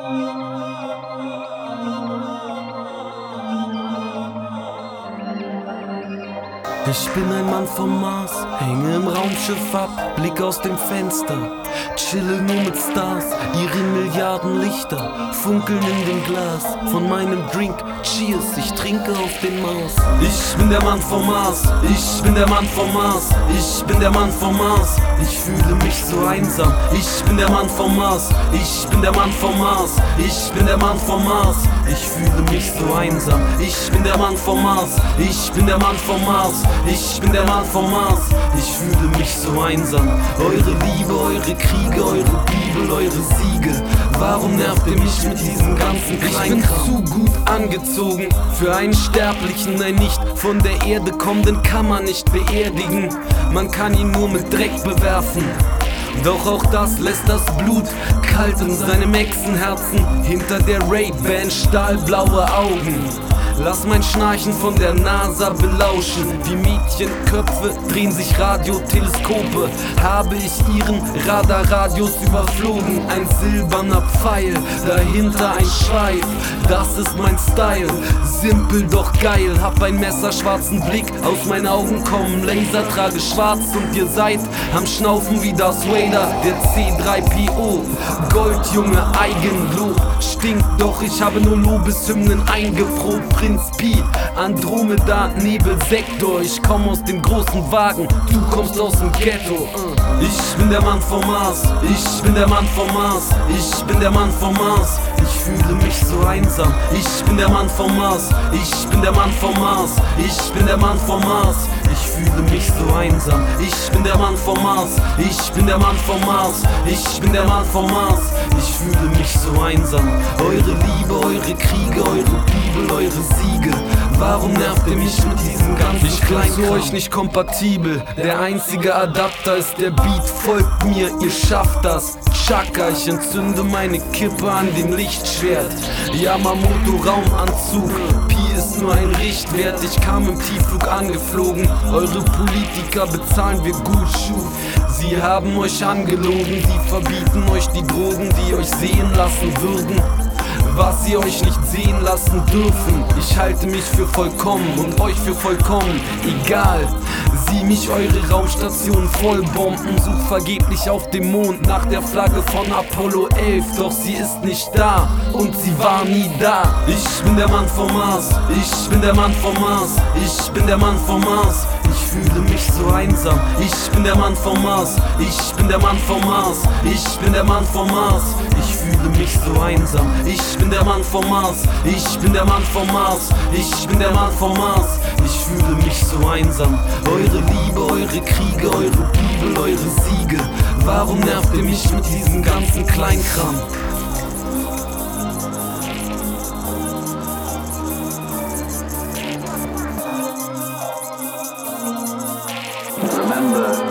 Ich bin ein Mann vom Mars, hänge im Raumschiff ab, Blick aus dem Fenster, chille nur mit Stars, ihre Milliarden Lichter funkeln in dem Glas von meinem Drink. Cheers, ich trinke auf den Mars. Ich bin der Mann vom Mars, ich bin der Mann vom Mars, ich bin der Mann vom Mars. Ich fühle mich so einsam. Ich bin der Mann vom Mars, ich bin der Mann vom Mars, ich bin der Mann vom Mars. Ich fühle mich so einsam. Ich bin der Mann vom Mars, ich bin der Mann vom Mars, ich bin der Mann vom Mars. Ich fühle mich so einsam. Eure Liebe, eure Kriege, eure Bibel, eure Siege. Warum nervt ihr mich mit diesem ganzen Kleinkram? Ich bin zu gut angezogen für einen Sterblichen. Ein nicht von der Erde kommenden kann man nicht beerdigen. Man kann ihn nur mit Dreck bewerfen. Doch auch das lässt das Blut kalt in seinem Echsenherzen. Hinter der Ray-Ban stahlblaue Augen. Lass mein Schnarchen von der NASA belauschen. Wie Mädchenköpfe drehen sich Radioteleskope. Habe ich ihren Radarradius überflogen. Ein silberner Pfeil, dahinter ein Schweif. Das ist mein Style, simpel doch geil. Hab einen messerschwarzen Blick, aus meinen Augen kommen Laser. Trage schwarz und ihr seid am Schnaufen wie Darth Vader. Der C3PO, Goldjunge, Eigenlob. Stinkt doch, ich habe nur Lobeshymnen eingeprobt. Prinz Pi, Andromeda, Nebelsektor. Ich komm aus dem großen Wagen, du kommst aus dem Ghetto. Ich bin der Mann vom Mars, ich bin der Mann vom Mars, ich bin der Mann vom Mars. Ich fühle mich so einsam. Ich bin der Mann vom Mars, ich bin der Mann vom Mars, ich bin der Mann vom Mars. Ich fühle mich so einsam. Ich bin der Mann vom Mars, ich bin der Mann vom Mars, ich bin der Mann vom Mars. Ich fühle mich so einsam. Eure Liebe, eure Kriege, eure Bibel, eure Siege. Warum nervt ihr mich mit diesem ganzen Ich bin zu euch nicht kompatibel. Der einzige Adapter ist der Beat. Folgt mir, ihr schafft das. Chaka, ich entzünde meine Kippe an dem Lichtschwert. Yamamoto Raumanzug. Pi ist nur ein Richtwert. Ich kam im Tiefflug angeflogen. Eure Politiker bezahlen wir gut Schuh. Sie haben euch angelogen. Sie verbieten euch die Drogen, die euch sehen lassen würden, was sie euch nicht sehen lassen dürfen. Ich halte mich für vollkommen und euch für vollkommen egal. Sieh mich eure Raumstation vollbomben. Such vergeblich auf dem Mond nach der Flagge von Apollo 11. Doch sie ist nicht da und sie war nie da. Ich bin der Mann vom Mars, ich bin der Mann vom Mars, ich bin der Mann vom Mars. Ich fühle mich so einsam. Ich bin der Mann vom Mars, ich bin der Mann vom Mars, ich bin der Mann vom Mars. Ich fühle mich so einsam. Ich bin der Mann vom Mars, ich bin der Mann vom Mars, ich bin der Mann vom Mars. Ich fühle mich so einsam. Eure Liebe, eure Kriege, eure Bibel, eure Siege. Warum nervt ihr mich mit diesem ganzen Kleinkram? Remember,